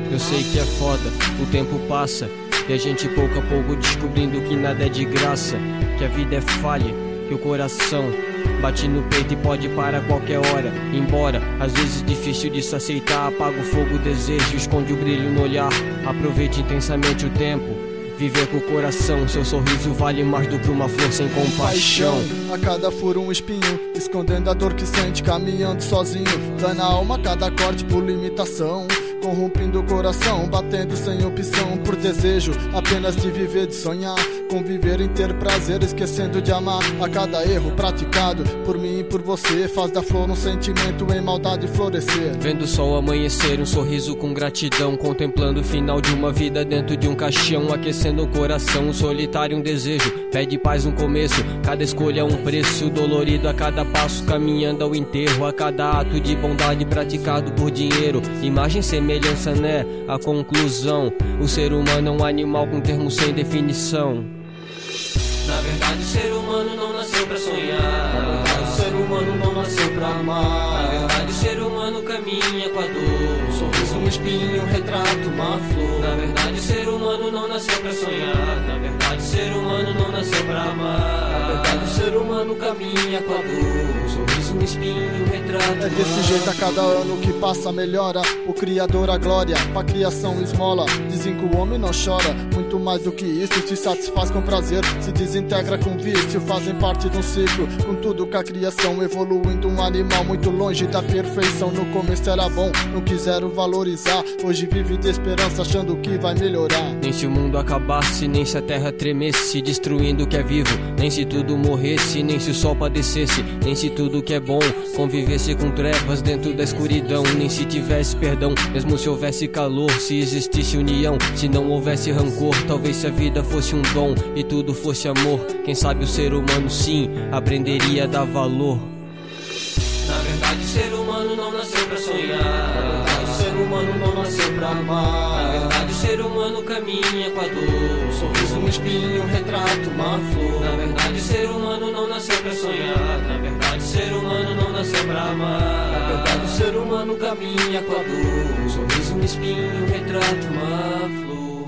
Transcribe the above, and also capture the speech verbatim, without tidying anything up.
Eu sei que é foda, o tempo passa e a gente pouco a pouco descobrindo que nada é de graça, que a vida é falha, que o coração bate no peito e pode parar a qualquer hora. Embora, às vezes difícil de se aceitar, apaga o fogo, o desejo, esconde o brilho no olhar. Aproveite intensamente o tempo, viver com o coração. Seu sorriso vale mais do que uma flor sem compaixão. A cada furo um espinho, escondendo a dor que sente, caminhando sozinho. Dando a alma a cada corte por limitação, corrompendo o coração, batendo sem opção, por desejo apenas de viver, de sonhar, conviver em ter prazer, esquecendo de amar. A cada erro praticado por mim e por você, faz da flor um sentimento em maldade florescer. Vendo o sol amanhecer, um sorriso com gratidão, contemplando o final de uma vida dentro de um caixão, aquecendo o coração, um solitário, um desejo, pede paz, um começo, cada escolha um preço, dolorido a cada passo, caminhando ao enterro, a cada ato de bondade praticado por dinheiro. Imagem, semelhança, né? A conclusão, o ser humano é um animal com termos sem definição. Na verdade o ser humano não nasceu pra sonhar, Na verdade o ser humano não nasceu pra amar. Na verdade o ser humano caminha com a dor, Um sorriso, um espinho, um retrato, uma flor. Na verdade o ser humano não nasceu pra sonhar, na verdade o ser humano não nasceu pra amar. Na verdade o ser humano caminha com a dor, um sorriso, um espinho, um retrato. É desse jeito a cada ano que passa melhora, o Criador a glória, pra criação esmola. Dizem que o homem não chora, muito mais do que isso, se satisfaz com prazer, se desintegra com vício, fazem parte de um ciclo, com tudo que a criação, evoluindo um animal muito longe da perfeição. No começo era bom, não quiseram valorizar, hoje vive de esperança achando que vai melhorar. Nem se o mundo acabasse, nem se a terra tremesse, destruindo o que é vivo, nem se tudo morresse, nem se o sol padecesse, nem se tudo que é bom convivesse com trevas dentro da escuridão, nem se tivesse perdão, mesmo se houvesse calor, se existisse união, se não houvesse rancor, talvez se a vida fosse um dom e tudo fosse amor, quem sabe o ser humano sim aprenderia a dar valor. Na verdade o ser humano não nasceu pra sonhar, Na verdade o ser humano não nasceu pra amar. na verdade o ser humano caminha com a dor, Um sorriso, um espinho, um retrato, uma flor. na verdade o ser humano não nasceu pra sonhar, na verdade o ser humano não nasceu pra amar. Na verdade o ser humano caminha com a dor, um sorriso, um espinho, um retrato, uma flor.